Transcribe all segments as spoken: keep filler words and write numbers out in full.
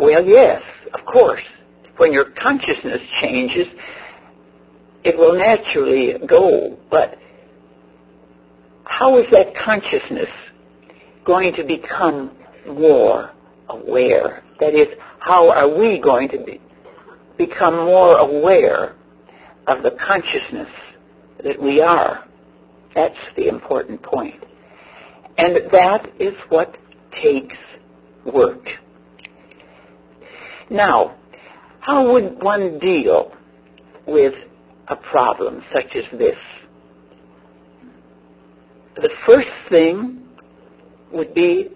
Well, yes, of course. When your consciousness changes, it will naturally go. But how is that consciousness going to become more aware? That is, how are we going to be, become more aware of the consciousness that we are? That's the important point. And that is what takes work. Now, how would one deal with a problem such as this? The first thing would be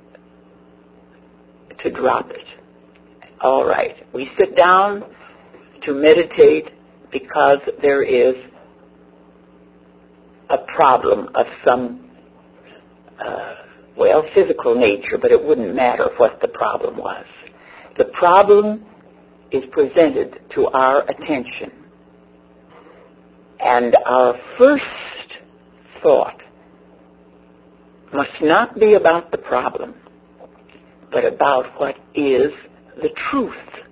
to drop it. All right, we sit down to meditate because there is a problem of some, uh, well, physical nature, but it wouldn't matter what the problem was. The problem is presented to our attention. And our first thought must not be about the problem, but about what is the truth.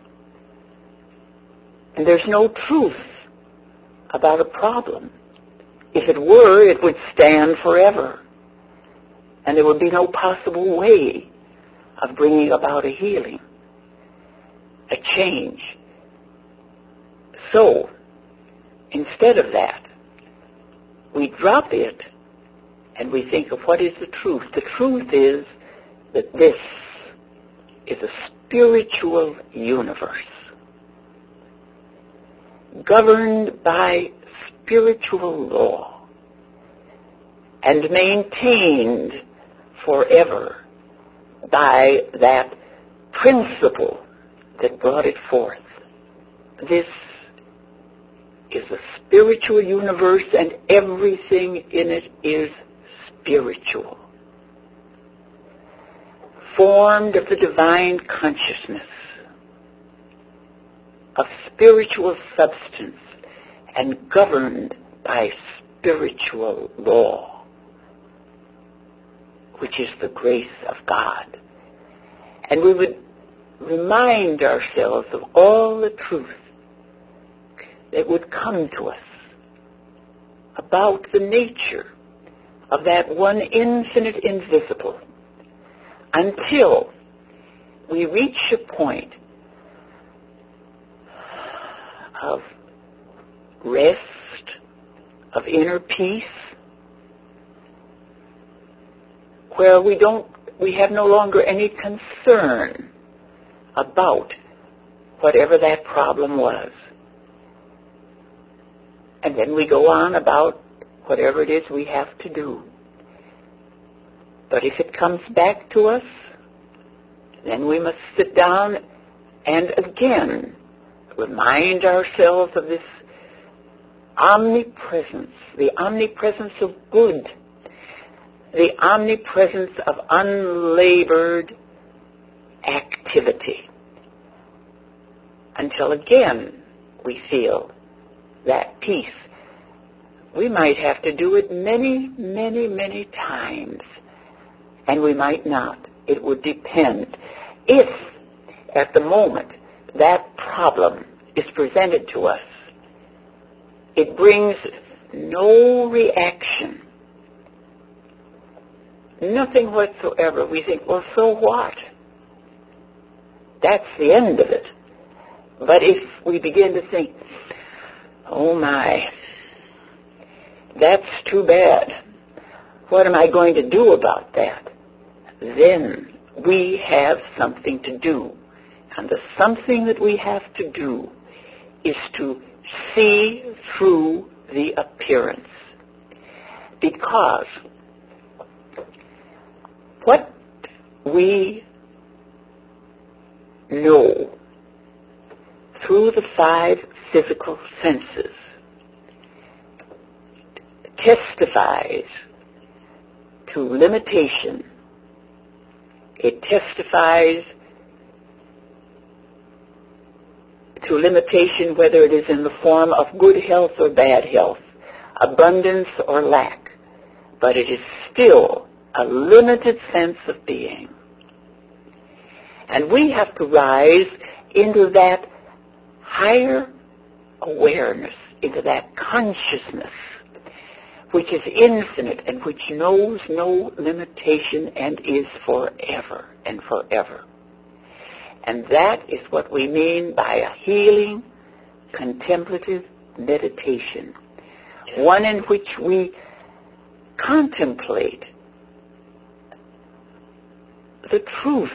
And there's no truth about a problem. If it were, it would stand forever. And there would be no possible way of bringing about a healing, a change. So, instead of that, we drop it and we think of what is the truth. The truth is that this is a spiritual universe governed by spiritual law and maintained forever by that principle that brought it forth. This is a spiritual universe, and everything in it is spiritual, formed of the divine consciousness, of spiritual substance, and governed by spiritual law, which is the grace of God. And we would remind ourselves of all the truth that would come to us about the nature of that one infinite invisible, until we reach a point of rest, of inner peace, where we don't, we have no longer any concern about whatever that problem was. And then we go on about whatever it is we have to do. But if it comes back to us, then we must sit down and again remind ourselves of this omnipresence, the omnipresence of good, the omnipresence of unlabored activity, until again we feel that peace. We might have to do it many, many, many times, and we might not. It would depend. If, at the moment, that problem is presented to us, it brings no reaction, nothing whatsoever. We think, well, so what? That's the end of it. But if we begin to think, oh my, that's too bad, what am I going to do about that? Then we have something to do. And the something that we have to do is to see through the appearance. Because what we know through the five physical senses testifies to limitation. It testifies to limitation, whether it is in the form of good health or bad health, abundance or lack, but it is still a limited sense of being. And we have to rise into that higher awareness, into that consciousness, which is infinite and which knows no limitation and is forever and forever. And that is what we mean by a healing, contemplative meditation, one in which we contemplate the truth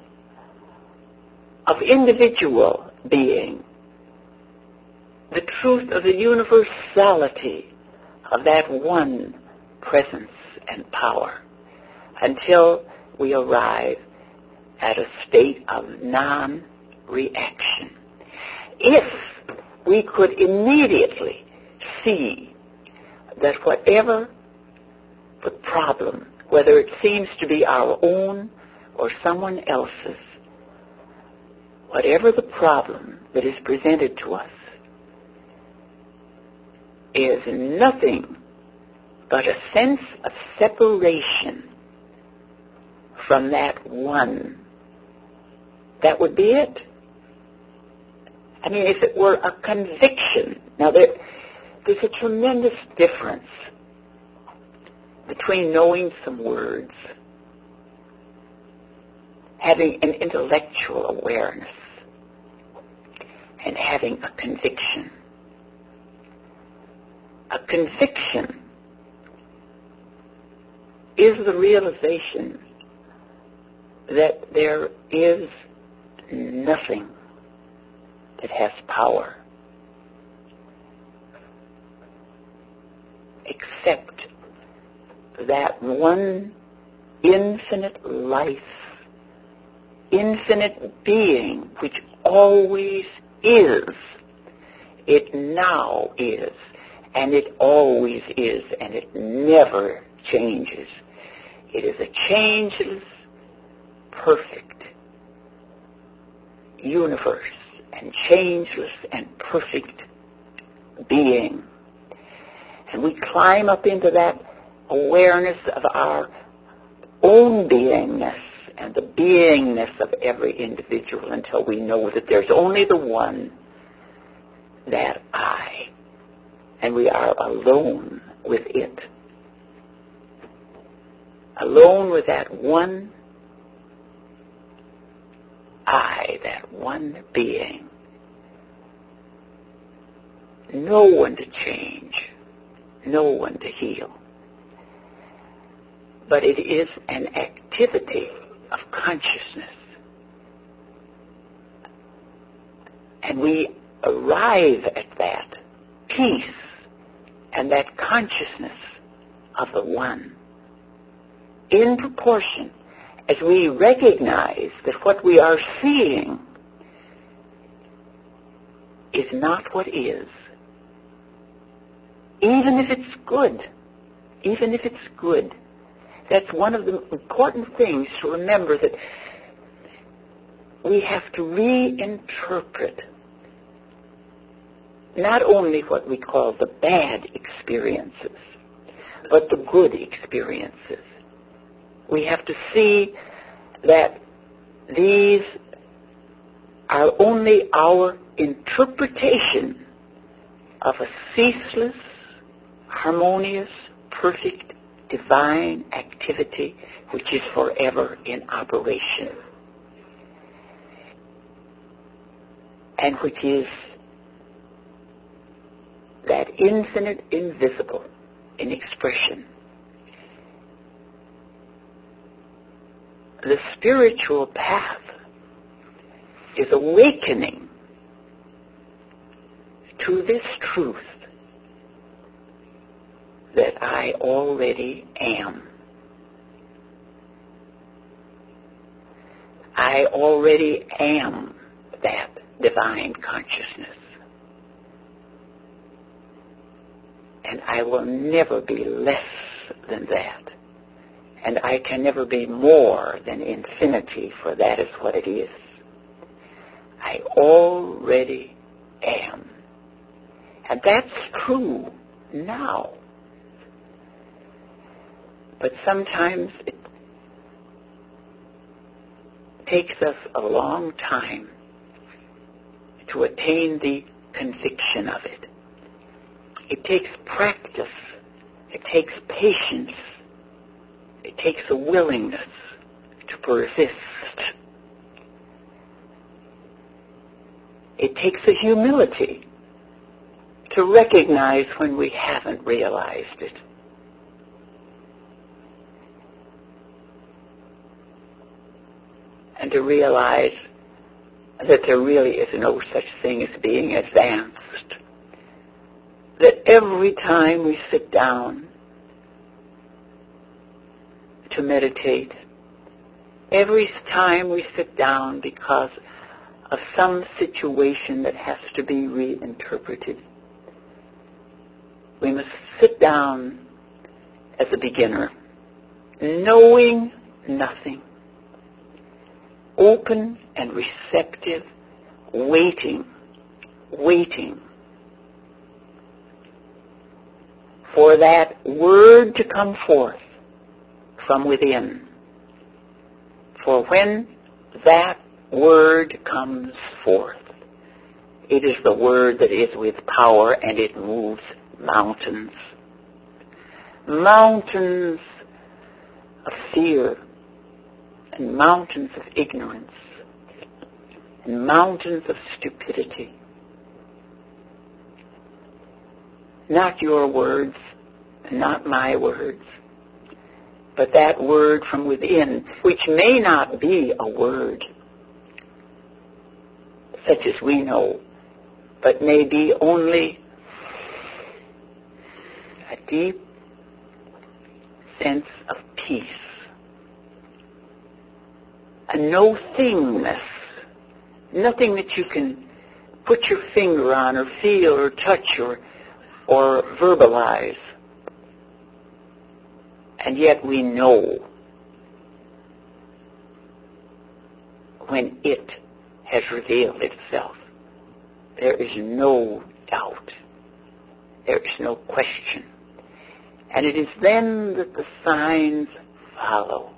of individual being, the truth of the universality of that one presence and power, until we arrive at a state of non-reaction. If we could immediately see that whatever the problem, whether it seems to be our own or someone else's, whatever the problem that is presented to us is nothing but a sense of separation from that one, that would be it. I mean, if it were a conviction. Now, there, there's a tremendous difference between knowing some words, having an intellectual awareness, and having a conviction. A conviction is the realization that there is nothing that has power except that one infinite life, infinite being, which always is. It now is, and it always is, and it never changes. It is a changeless, perfect universe, and changeless and perfect being. And we climb up into that awareness of our own beingness and the beingness of every individual until we know that there's only the one, that I, and we are alone with it. Alone with that one I, that one being. No one to change, no one to heal. But it is an activity of consciousness. And we arrive at that peace and that consciousness of the one in proportion as we recognize that what we are seeing is not what is. Even if it's good, even if it's good. That's one of the important things to remember, that we have to reinterpret not only what we call the bad experiences, but the good experiences. We have to see that these are only our interpretation of a ceaseless, harmonious, perfect, divine activity which is forever in operation, and which is that infinite invisible in expression. The spiritual path is awakening to this truth that I already am. I already am that divine consciousness. And I will never be less than that. And I can never be more than infinity, for that is what it is. I already am. And that's true now. But sometimes it takes us a long time to attain the conviction of it. It takes practice. It takes patience. It takes a willingness to persist. It takes a humility to recognize when we haven't realized it. And to realize that there really is no such thing as being advanced. That every time we sit down to meditate, every time we sit down because of some situation that has to be reinterpreted, we must sit down as a beginner, knowing nothing, open and receptive, waiting, waiting for that word to come forth from within. For when that word comes forth, it is the word that is with power, and it moves mountains. Mountains of fear, and mountains of ignorance, and mountains of stupidity. Not your words, not my words, but that word from within, which may not be a word such as we know, but may be only a deep sense of peace, a no-thingness, nothing that you can put your finger on or feel or touch or, or verbalize. And yet we know when it has revealed itself. There is no doubt. There is no question. And it is then that the signs follow.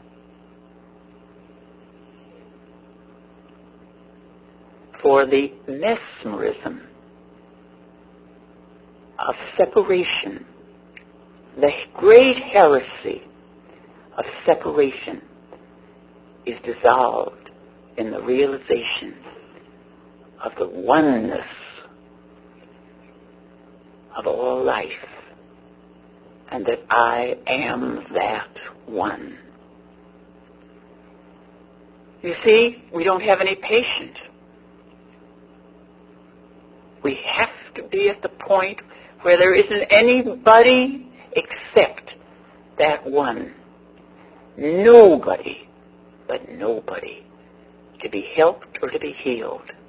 For the mesmerism of separation, the great heresy of separation, is dissolved in the realization of the oneness of all life, and that I am that one. You see, we don't have any patience. We have to be at the point where there isn't anybody except that one. Nobody, but nobody, to be helped or to be healed.